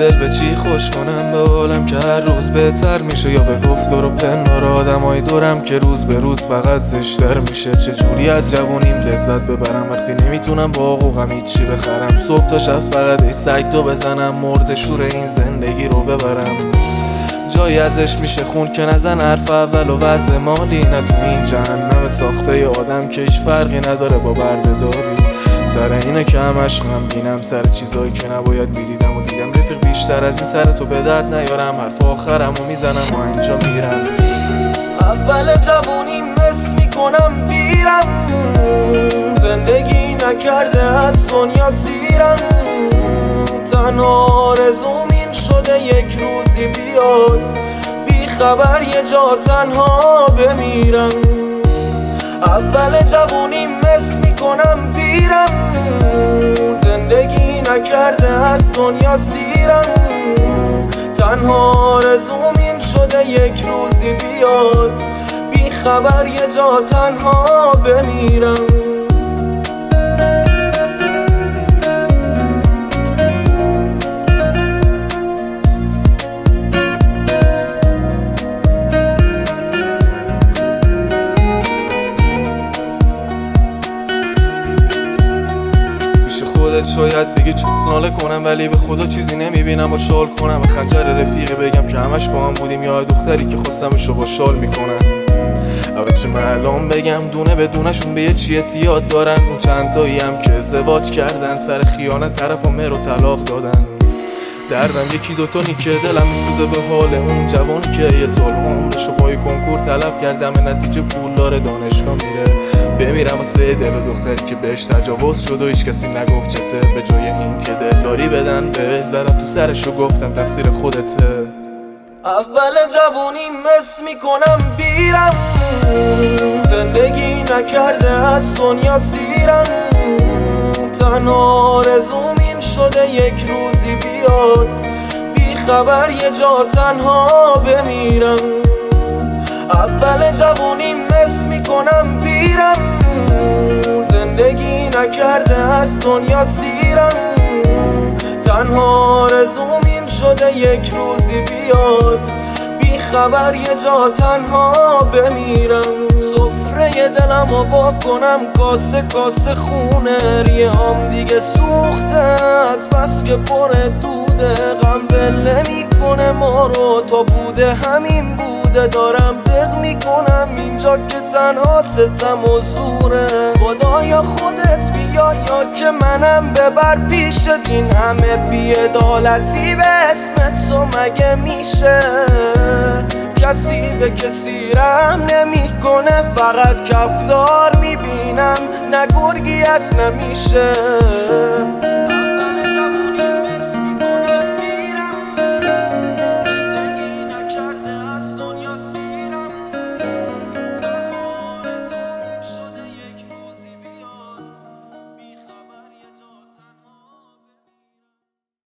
دل به چی خوش کنم به عالم که هر روز بهتر میشه، یا به گفتار و پندار آدمای دورم که روز به روز فقط زشتر میشه. چجوری از جوونیم لذت ببرم وقتی نمیتونم با حقوقم هیچی بخرم؟ صبح تا شب فقط ای سگ دو بزنم، مرد شور این زندگی رو ببرم. جایی ازش میشه خون که نزن حرف اول و وضع مالی، نه تو این جهنم ساخته ی آدم که هیچ فرقی نداره با بردهداری. سر اینه که همش غمگینم، سر چیزایی که نباید میدیدم و دیدم. رفیق بیشتر از این سر تو به درد نیارم، حرف آخرم و میزنم و اینجا میرم. اول جوونی مس میکنم بیرم، زندگی نکرده از دنیا سیرم. تنها آرزوم این شده یک روزی بیاد، بی خبر یه جا تنها بمیرم. اول جوونی مس میکنم بیرم، زندگی نکرده از دنیا سیرم. تنها آرزوم این شده یک روزی بیاد، بی خبر یه جا تنها بمیرم. خودت شاید بگی چون ناله کنم، ولی به خدا چیزی نمیبینم و شال کنم. و خنجر رفیقی بگم که همش با هم بودیم، یا دختری که خواستمشو با شال میکنن. اول چه معلوم بگم دونه به دونشون به یه چی اعتیاد دارن. اون چند تایی هم که ازدواج کردن، سر خیانت طرف و مهر و طلاق دادن. دردم یکی دوتا نیکه، دلم میسوزه به حال اون جوانی که یه سال عمرشو پای کنکور تلف کردم، نتیجه پول داره دانشگاه میره. بمیرم واسه دل و دختری که بهش تجاوز شد و هیچ کسی نگفت چته. به جای این که دلداری بدن بهش، زدم تو سرشو گفتم تقصیر خودته. اول جوونی مس میکنم بیرم، زندگی نکرده از دنیا سیرم. تنها آرزوم این شده یک روزی بیاد، بی خبر یه جا تنها بمیرم. اول جوونی مس میکنم بیرم، زندگی نکرده از دنیا سیرم. تنها آرزوم این شده یک روزی بیاد، بی خبر یه جا تنها بمیرم. سفره دلمو با کنم کاسه کاسه خونه، ریه‌ام دیگه سوخته از بس که پر دوده. غم ول نمیکنه ما رو تا بوده همین بوده. دارم دق میکنم اینجا که تنها ستم و زوره. خدایا خودت بیا یا که منم ببر پیشت. این همه بی‌عدالتی به اسم تو مگه میشه؟ کسی به کسی رحم نمیکنه، فقط کفتار میبینم نه گرگی از نمیشه.